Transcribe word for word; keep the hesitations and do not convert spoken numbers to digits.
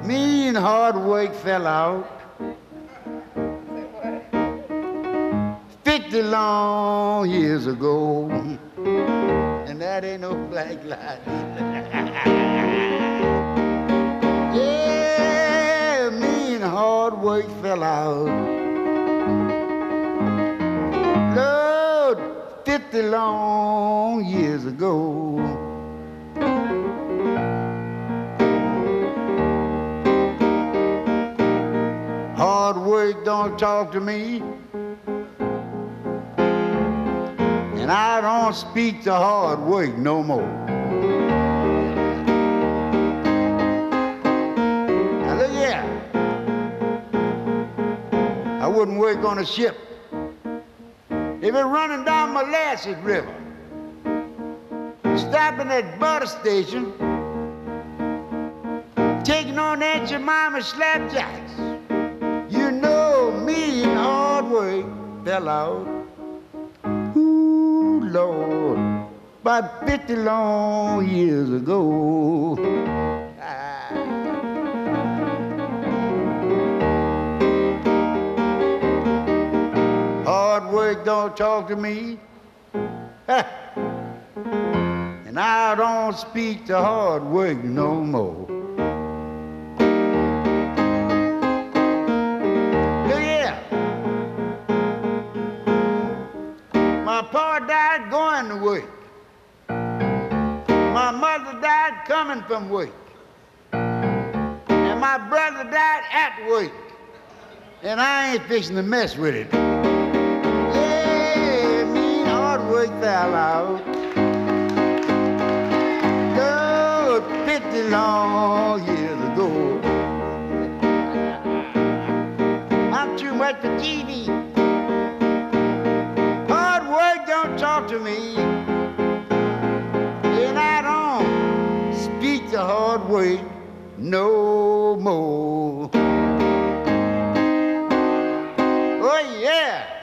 Me and hard work fell out fifty long years ago, and that ain't no black lie. Yeah, me and hard work fell out. Lord, fifty long years ago. Hard work don't talk to me, and I don't speak to hard work no more. Now look here, I wouldn't work on a ship if it running down Molasses River, stopping at butter station, taking on Aunt Jemima slapjacks. You know me and hard work fell out. Ooh, Lord, about fifty long years ago. Ah. Hard work don't talk to me, and I don't speak to hard work no more. My pa died going to work. My mother died coming from work. And my brother died at work. And I ain't fixing to mess with it. Yeah, me and hard work fell out. Oh, fifty long years ago. I'm too much for T V. Talk to me, and I don't speak to hard work no more. Oh yeah.